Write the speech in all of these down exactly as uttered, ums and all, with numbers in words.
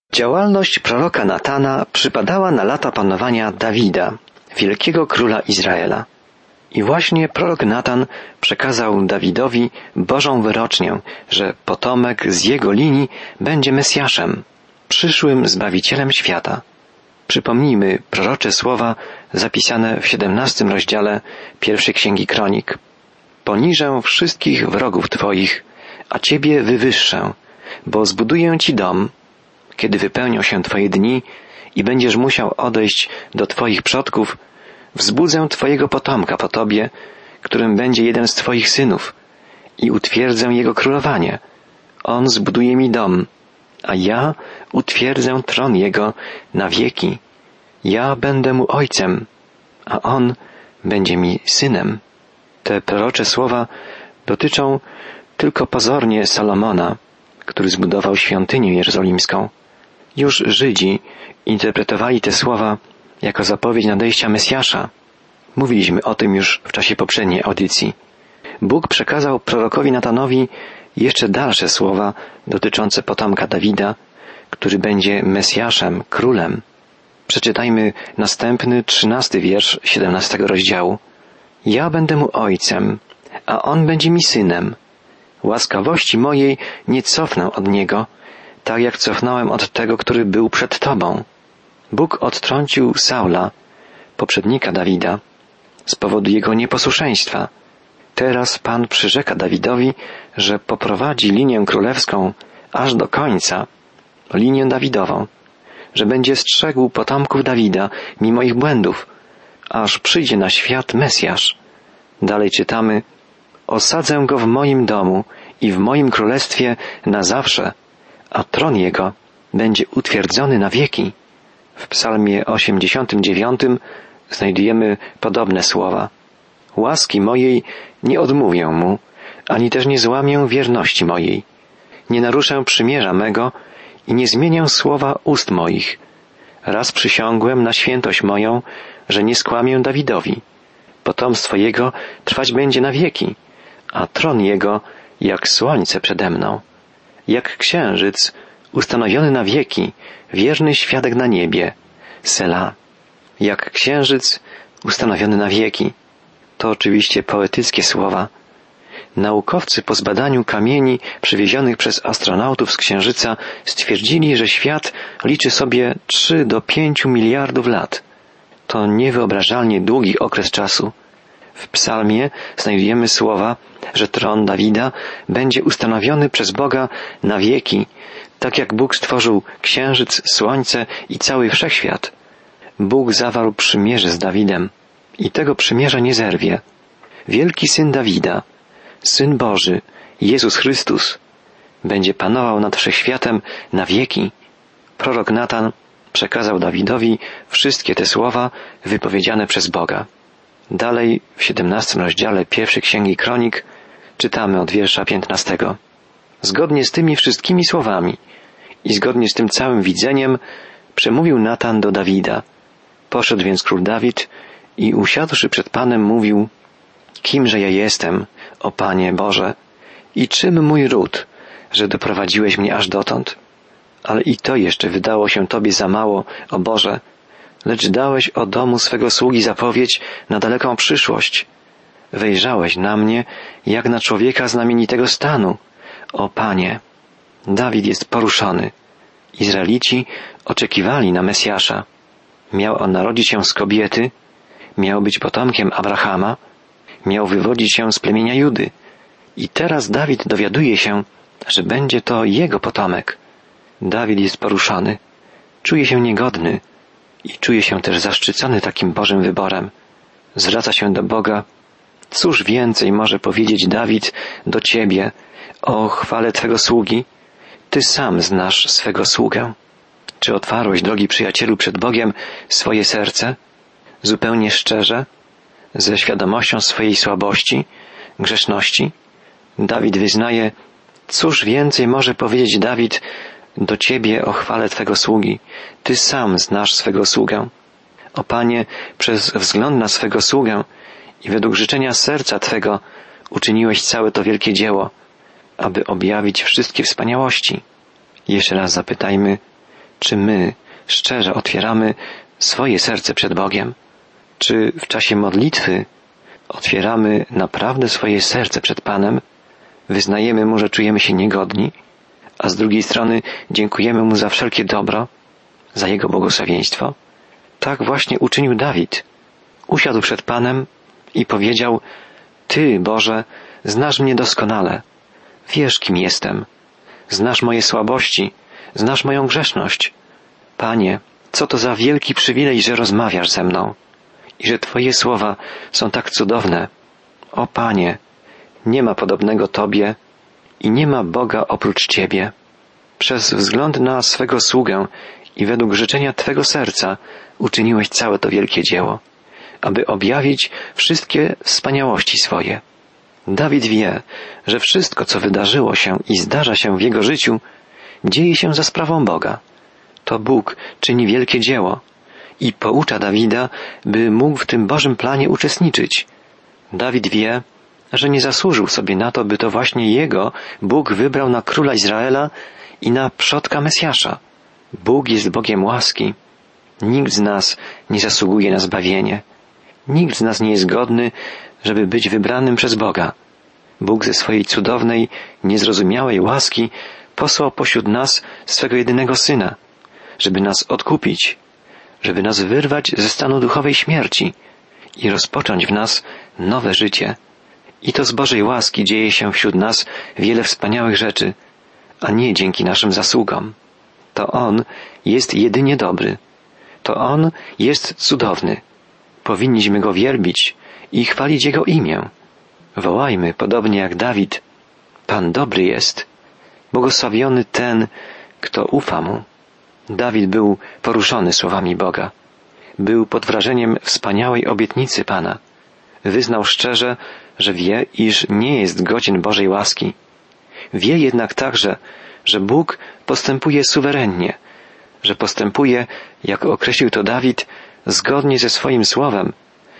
Działalność proroka Natana przypadała na lata panowania Dawida, wielkiego króla Izraela. I właśnie prorok Natan przekazał Dawidowi Bożą wyrocznię, że potomek z jego linii będzie Mesjaszem, przyszłym Zbawicielem świata. Przypomnijmy prorocze słowa zapisane w siedemnastym rozdziale pierwszej Księgi Kronik. Poniżę wszystkich wrogów Twoich, a Ciebie wywyższę, bo zbuduję Ci dom, kiedy wypełnią się Twoje dni i będziesz musiał odejść do Twoich przodków, wzbudzę Twojego potomka po Tobie, którym będzie jeden z Twoich synów, i utwierdzę jego królowanie. On zbuduje mi dom, a ja utwierdzę tron jego na wieki. Ja będę mu ojcem, a on będzie mi synem. Te prorocze słowa dotyczą tylko pozornie Salomona, który zbudował świątynię jerozolimską. Już Żydzi interpretowali te słowa jako zapowiedź nadejścia Mesjasza. Mówiliśmy o tym już w czasie poprzedniej audycji. Bóg przekazał prorokowi Natanowi jeszcze dalsze słowa dotyczące potomka Dawida, który będzie Mesjaszem, królem. Przeczytajmy następny, trzynasty wiersz siedemnastego rozdziału. Ja będę mu ojcem, a on będzie mi synem. Łaskawości mojej nie cofnę od niego, tak jak cofnąłem od tego, który był przed Tobą. Bóg odtrącił Saula, poprzednika Dawida, z powodu jego nieposłuszeństwa. Teraz Pan przyrzeka Dawidowi, że poprowadzi linię królewską aż do końca, linię Dawidową, że będzie strzegł potomków Dawida mimo ich błędów, aż przyjdzie na świat Mesjasz. Dalej czytamy: osadzę go w moim domu i w moim królestwie na zawsze, a tron jego będzie utwierdzony na wieki. W psalmie osiemdziesiątym dziewiątym znajdujemy podobne słowa. Łaski mojej nie odmówię mu, ani też nie złamię wierności mojej. Nie naruszę przymierza mego i nie zmienię słowa ust moich. Raz przysiągłem na świętość moją, że nie skłamię Dawidowi. Potomstwo jego trwać będzie na wieki, a tron jego jak słońce przede mną. Jak księżyc ustanowiony na wieki, wierny świadek na niebie. Sela. Jak księżyc ustanowiony na wieki. To oczywiście poetyckie słowa. Naukowcy po zbadaniu kamieni przywiezionych przez astronautów z Księżyca stwierdzili, że świat liczy sobie trzy do pięciu miliardów lat. To niewyobrażalnie długi okres czasu. W psalmie znajdujemy słowa, że tron Dawida będzie ustanowiony przez Boga na wieki, tak jak Bóg stworzył księżyc, słońce i cały wszechświat. Bóg zawarł przymierze z Dawidem i tego przymierza nie zerwie. Wielki Syn Dawida, Syn Boży, Jezus Chrystus, będzie panował nad wszechświatem na wieki. Prorok Natan przekazał Dawidowi wszystkie te słowa wypowiedziane przez Boga. Dalej w siedemnastym rozdziale pierwszej Księgi Kronik czytamy od wiersza piętnastego. Zgodnie z tymi wszystkimi słowami i zgodnie z tym całym widzeniem przemówił Natan do Dawida. Poszedł więc król Dawid i usiadłszy przed Panem mówił: Kimże ja jestem, o Panie Boże, i czym mój ród, że doprowadziłeś mnie aż dotąd? Ale i to jeszcze wydało się Tobie za mało, o Boże, lecz dałeś o domu swego sługi zapowiedź na daleką przyszłość. Wejrzałeś na mnie, jak na człowieka znamienitego stanu, o Panie. Dawid jest poruszony. Izraelici oczekiwali na Mesjasza. Miał on narodzić się z kobiety, miał być potomkiem Abrahama, miał wywodzić się z plemienia Judy. I teraz Dawid dowiaduje się, że będzie to jego potomek. Dawid jest poruszony, czuje się niegodny i czuje się też zaszczycony takim Bożym wyborem. Zwraca się do Boga: cóż więcej może powiedzieć Dawid do Ciebie o chwale Twego sługi? Ty sam znasz swego sługę. Czy otwarłeś, drogi przyjacielu, przed Bogiem swoje serce? Zupełnie szczerze? Ze świadomością swojej słabości, grzeszności? Dawid wyznaje: cóż więcej może powiedzieć Dawid do Ciebie o chwale Twego sługi? Ty sam znasz swego sługę. O Panie, przez wzgląd na swego sługę i według życzenia serca Twego uczyniłeś całe to wielkie dzieło, aby objawić wszystkie wspaniałości. Jeszcze raz zapytajmy, Czy my szczerze otwieramy swoje serce przed Bogiem? Czy w czasie modlitwy otwieramy naprawdę swoje serce przed Panem? Wyznajemy Mu, że czujemy się niegodni, a z drugiej strony dziękujemy Mu za wszelkie dobro, za Jego błogosławieństwo? Tak właśnie uczynił Dawid. Usiadł przed Panem i powiedział: Ty, Boże, znasz mnie doskonale. Wiesz, kim jestem. Znasz moje słabości, znasz moją grzeszność. Panie, co to za wielki przywilej, że rozmawiasz ze mną i że Twoje słowa są tak cudowne. O Panie, nie ma podobnego Tobie i nie ma Boga oprócz Ciebie. Przez wzgląd na swego sługę i według życzenia Twego serca uczyniłeś całe to wielkie dzieło, aby objawić wszystkie wspaniałości swoje. Dawid wie, że wszystko, co wydarzyło się i zdarza się w jego życiu, dzieje się za sprawą Boga. To Bóg czyni wielkie dzieło i poucza Dawida, by mógł w tym Bożym planie uczestniczyć. Dawid wie, że nie zasłużył sobie na to, by to właśnie jego Bóg wybrał na króla Izraela i na przodka Mesjasza. Bóg jest Bogiem łaski. Nikt z nas nie zasługuje na zbawienie. Nikt z nas nie jest godny, żeby być wybranym przez Boga. Bóg ze swojej cudownej, niezrozumiałej łaski posłał pośród nas swego jedynego Syna, żeby nas odkupić, żeby nas wyrwać ze stanu duchowej śmierci i rozpocząć w nas nowe życie. I to z Bożej łaski dzieje się wśród nas wiele wspaniałych rzeczy, a nie dzięki naszym zasługom. To On jest jedynie dobry. To On jest cudowny. Powinniśmy Go wielbić i chwalić Jego imię. Wołajmy, podobnie jak Dawid: Pan dobry jest, błogosławiony ten, kto ufa Mu. Dawid był poruszony słowami Boga. Był pod wrażeniem wspaniałej obietnicy Pana. Wyznał szczerze, że wie, iż nie jest godzien Bożej łaski. Wie jednak także, że Bóg postępuje suwerennie, że postępuje, jak określił to Dawid, zgodnie ze swoim słowem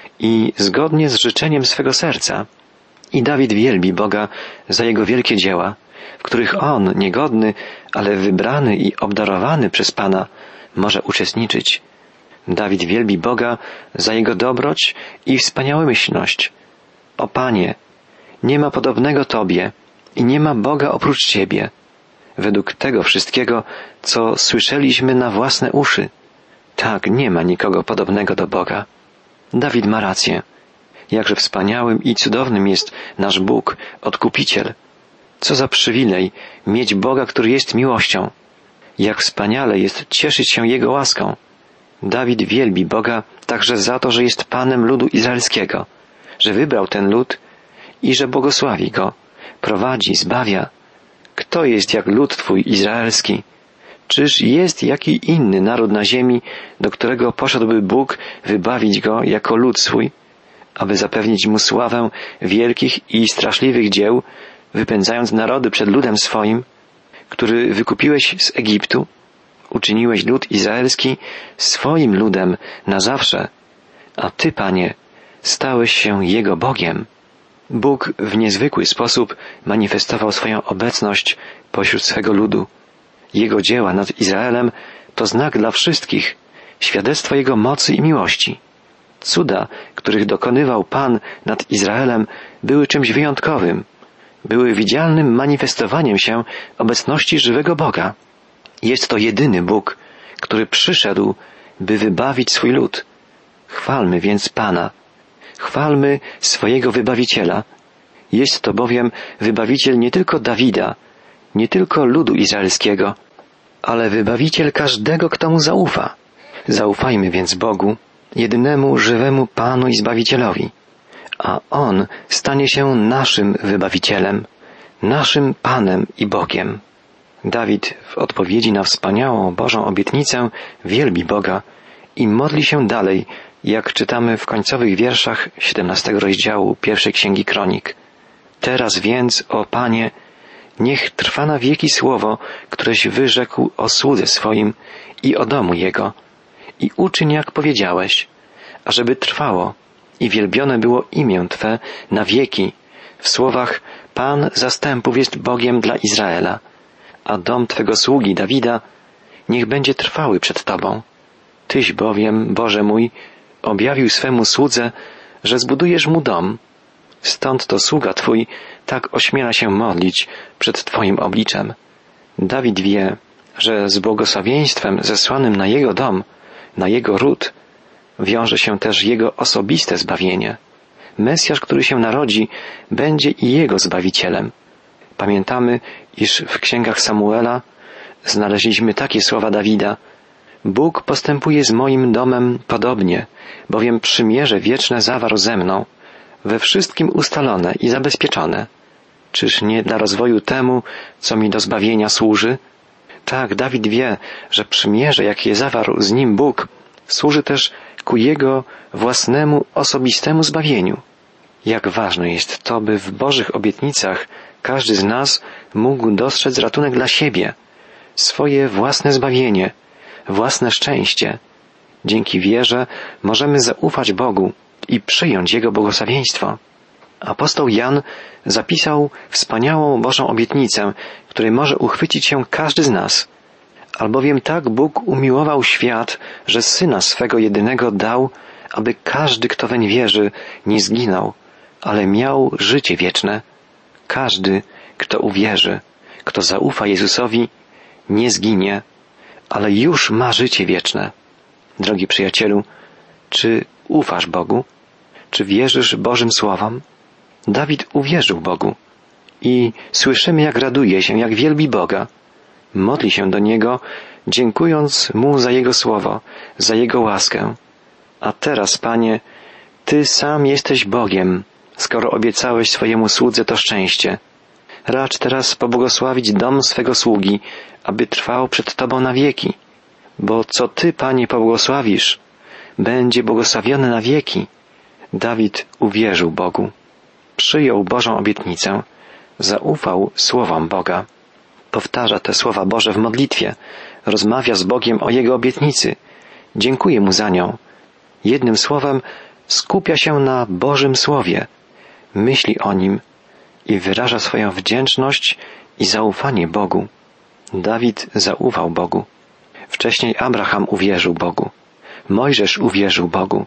i zgodnie z życzeniem swego serca. I Dawid wielbi Boga za Jego wielkie dzieła, w których on, niegodny, ale wybrany i obdarowany przez Pana, może uczestniczyć. Dawid wielbi Boga za Jego dobroć i wspaniałomyślność. O Panie, nie ma podobnego Tobie i nie ma Boga oprócz Ciebie, według tego wszystkiego, co słyszeliśmy na własne uszy. Tak, nie ma nikogo podobnego do Boga. Dawid ma rację. Jakże wspaniałym i cudownym jest nasz Bóg, Odkupiciel. Co za przywilej mieć Boga, który jest miłością. Jak wspaniale jest cieszyć się Jego łaską. Dawid wielbi Boga także za to, że jest Panem ludu izraelskiego, że wybrał ten lud i że błogosławi go, prowadzi, zbawia. Kto jest jak lud Twój izraelski? Czyż jest jaki inny naród na ziemi, do którego poszedłby Bóg wybawić go jako lud swój, aby zapewnić mu sławę wielkich i straszliwych dzieł, wypędzając narody przed ludem swoim, który wykupiłeś z Egiptu, uczyniłeś lud izraelski swoim ludem na zawsze, a Ty, Panie, stałeś się Jego Bogiem. Bóg w niezwykły sposób manifestował swoją obecność pośród swego ludu. Jego dzieła nad Izraelem to znak dla wszystkich, świadectwo Jego mocy i miłości. Cuda, których dokonywał Pan nad Izraelem, były czymś wyjątkowym. Były widzialnym manifestowaniem się obecności żywego Boga. Jest to jedyny Bóg, który przyszedł, by wybawić swój lud. Chwalmy więc Pana. Chwalmy swojego Wybawiciela. Jest to bowiem Wybawiciel nie tylko Dawida, nie tylko ludu izraelskiego, ale Wybawiciel każdego, kto Mu zaufa. Zaufajmy więc Bogu, jedynemu żywemu Panu i Zbawicielowi, a On stanie się naszym Wybawicielem, naszym Panem i Bogiem. Dawid w odpowiedzi na wspaniałą Bożą obietnicę wielbi Boga i modli się dalej, jak czytamy w końcowych wierszach siedemnastego rozdziału pierwszej Księgi Kronik. Teraz więc, o Panie, niech trwa na wieki słowo, któreś wyrzekł o słudze swoim i o domu Jego, i uczyń, jak powiedziałeś, ażeby trwało i wielbione było imię Twe na wieki w słowach: Pan zastępów jest Bogiem dla Izraela, a dom Twego sługi Dawida niech będzie trwały przed Tobą. Tyś bowiem, Boże mój, objawił swemu słudze, że zbudujesz mu dom. Stąd to sługa Twój tak ośmiela się modlić przed Twoim obliczem. Dawid wie, że z błogosławieństwem zesłanym na jego dom, na jego ród, wiąże się też jego osobiste zbawienie. Mesjasz, który się narodzi, będzie i jego Zbawicielem. Pamiętamy, iż w księgach Samuela znaleźliśmy takie słowa Dawida: Bóg postępuje z moim domem podobnie, bowiem przymierze wieczne zawarł ze mną, we wszystkim ustalone i zabezpieczone. Czyż nie dla rozwoju temu, co mi do zbawienia służy? Tak, Dawid wie, że przymierze, jakie zawarł z nim Bóg, służy też ku jego własnemu, osobistemu zbawieniu. Jak ważne jest to, by w Bożych obietnicach każdy z nas mógł dostrzec ratunek dla siebie, swoje własne zbawienie, własne szczęście. Dzięki wierze możemy zaufać Bogu i przyjąć Jego błogosławieństwo. Apostoł Jan zapisał wspaniałą Bożą obietnicę, której może uchwycić się każdy z nas. Albowiem tak Bóg umiłował świat, że Syna swego jedynego dał, aby każdy, kto weń wierzy, nie zginął, ale miał życie wieczne. Każdy, kto uwierzy, kto zaufa Jezusowi, nie zginie, ale już ma życie wieczne. Drogi przyjacielu, czy ufasz Bogu? Czy wierzysz Bożym słowom? Dawid uwierzył Bogu i słyszymy, jak raduje się, jak wielbi Boga. Modli się do Niego, dziękując Mu za Jego słowo, za Jego łaskę. A teraz, Panie, Ty sam jesteś Bogiem, skoro obiecałeś swojemu słudze to szczęście. Racz teraz pobłogosławić dom swego sługi, aby trwał przed Tobą na wieki. Bo co Ty, Panie, pobłogosławisz, będzie błogosławione na wieki. Dawid uwierzył Bogu. Przyjął Bożą obietnicę. Zaufał słowom Boga. Powtarza te słowa Boże w modlitwie. Rozmawia z Bogiem o Jego obietnicy. Dziękuje Mu za nią. Jednym słowem skupia się na Bożym Słowie. Myśli o Nim i wyraża swoją wdzięczność i zaufanie Bogu. Dawid zaufał Bogu. Wcześniej Abraham uwierzył Bogu. Mojżesz uwierzył Bogu.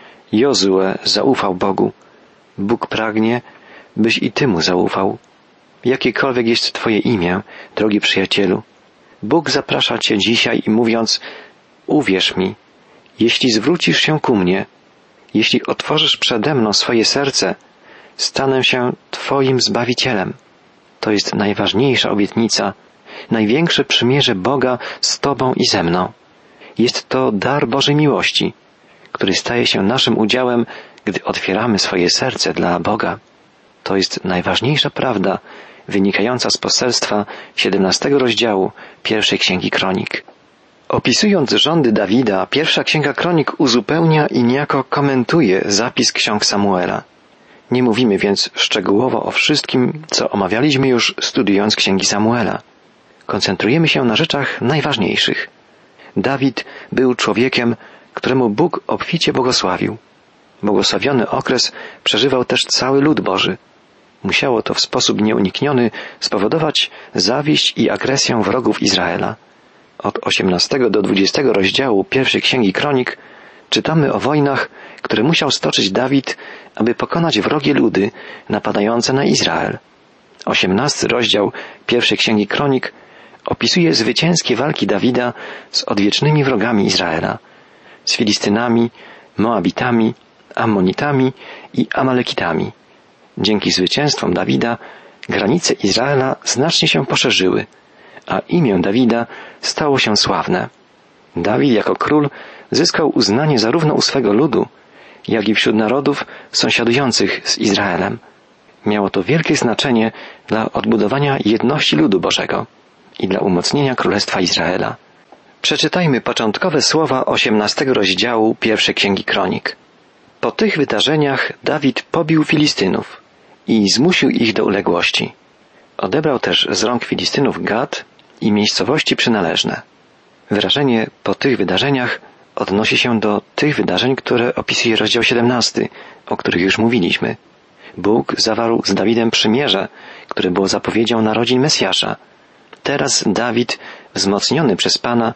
Jozue zaufał Bogu. Bóg pragnie, byś i Ty Mu zaufał. Jakiekolwiek jest Twoje imię, drogi przyjacielu, Bóg zaprasza Cię dzisiaj i mówiąc: uwierz mi, jeśli zwrócisz się ku mnie, jeśli otworzysz przede mną swoje serce, stanę się Twoim Zbawicielem. To jest najważniejsza obietnica, największe przymierze Boga z Tobą i ze mną. Jest to dar Bożej miłości, który staje się naszym udziałem, gdy otwieramy swoje serce dla Boga. To jest najważniejsza prawda wynikająca z poselstwa siedemnastego rozdziału pierwszej Księgi Kronik. Opisując rządy Dawida, pierwsza Księga Kronik uzupełnia i niejako komentuje zapis ksiąg Samuela. Nie mówimy więc szczegółowo o wszystkim, co omawialiśmy już studiując Księgi Samuela. Koncentrujemy się na rzeczach najważniejszych. Dawid był człowiekiem, któremu Bóg obficie błogosławił. Błogosławiony okres przeżywał też cały lud Boży. Musiało to w sposób nieunikniony spowodować zawiść i agresję wrogów Izraela. Od osiemnastego do dwudziestego rozdziału pierwszej Księgi Kronik czytamy o wojnach, które musiał stoczyć Dawid, aby pokonać wrogie ludy napadające na Izrael. osiemnasty rozdział pierwszej Księgi Kronik opisuje zwycięskie walki Dawida z odwiecznymi wrogami Izraela, z Filistynami, Moabitami, Ammonitami i Amalekitami. Dzięki zwycięstwom Dawida granice Izraela znacznie się poszerzyły, a imię Dawida stało się sławne. Dawid jako król zyskał uznanie zarówno u swego ludu, jak i wśród narodów sąsiadujących z Izraelem. Miało to wielkie znaczenie dla odbudowania jedności ludu Bożego i dla umocnienia Królestwa Izraela. Przeczytajmy początkowe słowa osiemnastego rozdziału pierwszej Księgi Kronik. Po tych wydarzeniach Dawid pobił Filistynów i zmusił ich do uległości. Odebrał też z rąk Filistynów Gad i miejscowości przynależne. Wyrażenie po tych wydarzeniach odnosi się do tych wydarzeń, które opisuje rozdział siedemnasty, o których już mówiliśmy. Bóg zawarł z Dawidem przymierze, które było zapowiedzią narodzin Mesjasza. Teraz Dawid, wzmocniony przez Pana,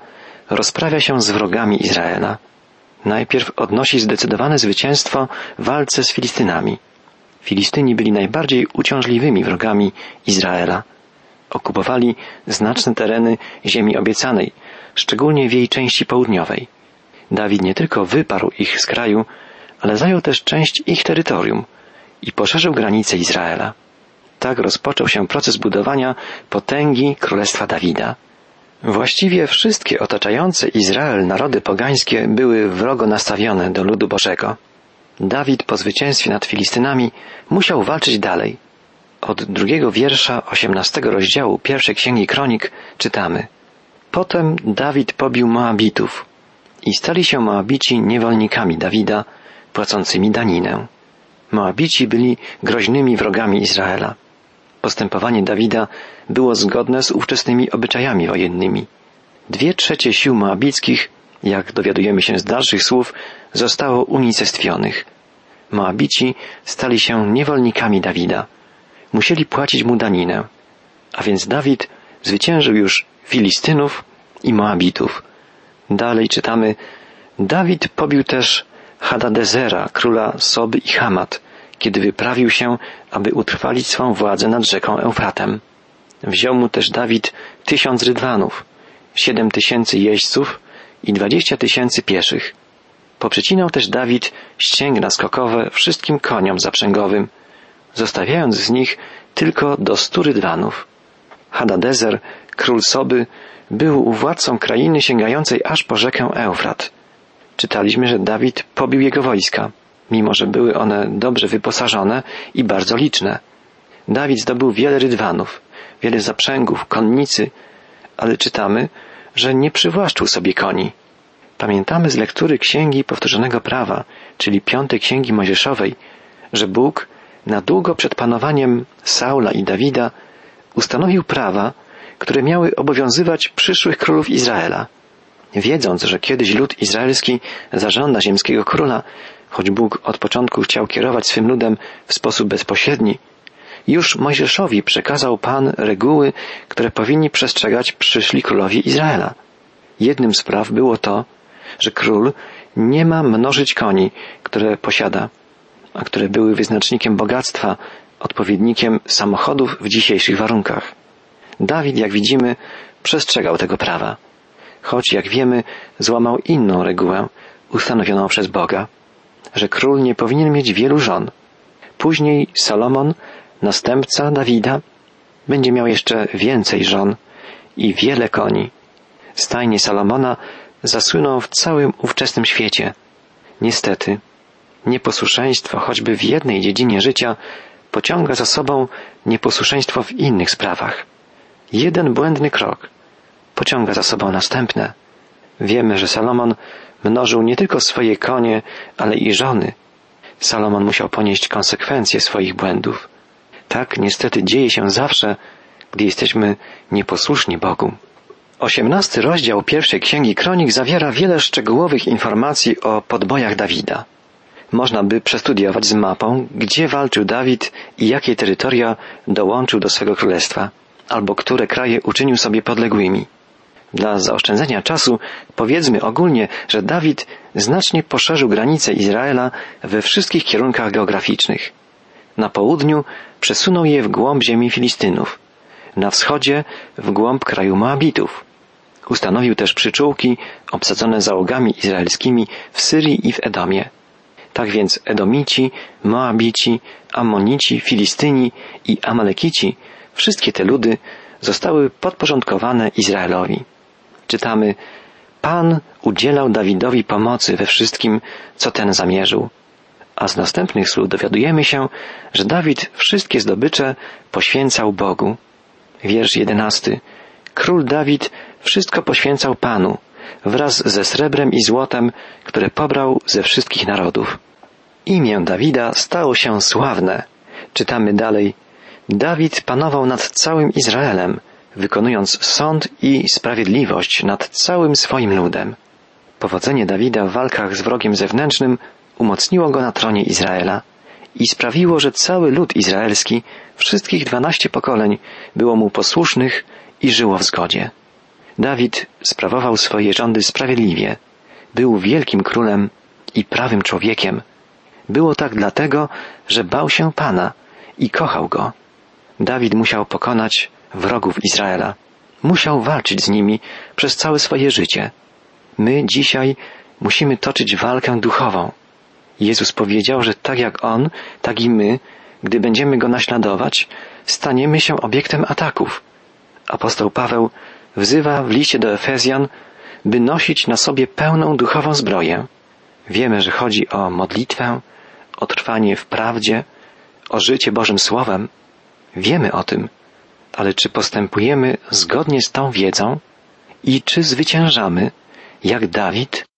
rozprawia się z wrogami Izraela. Najpierw odnosi zdecydowane zwycięstwo w walce z Filistynami. Filistyni byli najbardziej uciążliwymi wrogami Izraela. Okupowali znaczne tereny ziemi obiecanej, szczególnie w jej części południowej. Dawid nie tylko wyparł ich z kraju, ale zajął też część ich terytorium i poszerzył granice Izraela. Tak rozpoczął się proces budowania potęgi Królestwa Dawida. Właściwie wszystkie otaczające Izrael narody pogańskie były wrogo nastawione do ludu Bożego. Dawid po zwycięstwie nad Filistynami musiał walczyć dalej. Od drugiego wiersza osiemnastego rozdziału pierwszej Księgi Kronik czytamy: Potem Dawid pobił Moabitów i stali się Moabici niewolnikami Dawida, płacącymi daninę. Moabici byli groźnymi wrogami Izraela. Postępowanie Dawida było zgodne z ówczesnymi obyczajami wojennymi. Dwie trzecie sił moabickich, jak dowiadujemy się z dalszych słów, zostało unicestwionych. Moabici stali się niewolnikami Dawida. Musieli płacić mu daninę. A więc Dawid zwyciężył już Filistynów i Moabitów. Dalej czytamy: Dawid pobił też Hadadezera, króla Soby i Hamat, kiedy wyprawił się, aby utrwalić swą władzę nad rzeką Eufratem. Wziął mu też Dawid tysiąc rydwanów, siedem tysięcy jeźdźców i dwadzieścia tysięcy pieszych. Poprzecinał też Dawid ścięgna skokowe wszystkim koniom zaprzęgowym, zostawiając z nich tylko do stu rydwanów. Hadadezer, król Soby, był władcą krainy sięgającej aż po rzekę Eufrat. Czytaliśmy, że Dawid pobił jego wojska, mimo że były one dobrze wyposażone i bardzo liczne. Dawid zdobył wiele rydwanów, wiele zaprzęgów, konnicy, ale czytamy, że nie przywłaszczył sobie koni. Pamiętamy z lektury Księgi Powtórzonego Prawa, czyli piątej Księgi Mojżeszowej, że Bóg na długo przed panowaniem Saula i Dawida ustanowił prawa, które miały obowiązywać przyszłych królów Izraela. Wiedząc, że kiedyś lud izraelski zażąda ziemskiego króla, choć Bóg od początku chciał kierować swym ludem w sposób bezpośredni, już Mojżeszowi przekazał Pan reguły, które powinni przestrzegać przyszli królowie Izraela. Jednym z praw było to, że król nie ma mnożyć koni, które posiada, a które były wyznacznikiem bogactwa, odpowiednikiem samochodów w dzisiejszych warunkach. Dawid, jak widzimy, przestrzegał tego prawa, choć, jak wiemy, złamał inną regułę ustanowioną przez Boga, że król nie powinien mieć wielu żon. Później Salomon, następca Dawida, będzie miał jeszcze więcej żon i wiele koni. Stajnie Salomona zasłyną w całym ówczesnym świecie. Niestety, nieposłuszeństwo choćby w jednej dziedzinie życia pociąga za sobą nieposłuszeństwo w innych sprawach. Jeden błędny krok pociąga za sobą następne. Wiemy, że Salomon mnożył nie tylko swoje konie, ale i żony. Salomon musiał ponieść konsekwencje swoich błędów. Tak niestety dzieje się zawsze, gdy jesteśmy nieposłuszni Bogu. Osiemnasty rozdział pierwszej Księgi Kronik zawiera wiele szczegółowych informacji o podbojach Dawida. Można by przestudiować z mapą, gdzie walczył Dawid i jakie terytoria dołączył do swego królestwa, albo które kraje uczynił sobie podległymi. Dla zaoszczędzenia czasu powiedzmy ogólnie, że Dawid znacznie poszerzył granice Izraela we wszystkich kierunkach geograficznych. Na południu przesunął je w głąb ziemi Filistynów, na wschodzie w głąb kraju Moabitów. Ustanowił też przyczółki obsadzone załogami izraelskimi w Syrii i w Edomie. Tak więc Edomici, Moabici, Ammonici, Filistyni i Amalekici, wszystkie te ludy zostały podporządkowane Izraelowi. Czytamy: Pan udzielał Dawidowi pomocy we wszystkim, co ten zamierzył. A z następnych słów dowiadujemy się, że Dawid wszystkie zdobycze poświęcał Bogu. Wiersz jedenasty. Król Dawid wszystko poświęcał Panu, wraz ze srebrem i złotem, które pobrał ze wszystkich narodów. Imię Dawida stało się sławne. Czytamy dalej: Dawid panował nad całym Izraelem, wykonując sąd i sprawiedliwość nad całym swoim ludem. Powodzenie Dawida w walkach z wrogiem zewnętrznym umocniło go na tronie Izraela i sprawiło, że cały lud izraelski, wszystkich dwanaście pokoleń, było mu posłusznych i żyło w zgodzie. Dawid sprawował swoje rządy sprawiedliwie. Był wielkim królem i prawym człowiekiem. Było tak dlatego, że bał się Pana i kochał Go. Dawid musiał pokonać wrogów Izraela. Musiał walczyć z nimi przez całe swoje życie. My dzisiaj musimy toczyć walkę duchową. Jezus powiedział, że tak jak On, tak i my, gdy będziemy Go naśladować, staniemy się obiektem ataków. Apostoł Paweł wzywa w liście do Efezjan, by nosić na sobie pełną duchową zbroję. Wiemy, że chodzi o modlitwę, o trwanie w prawdzie, o życie Bożym Słowem. Wiemy o tym, ale czy postępujemy zgodnie z tą wiedzą i czy zwyciężamy, jak Dawid?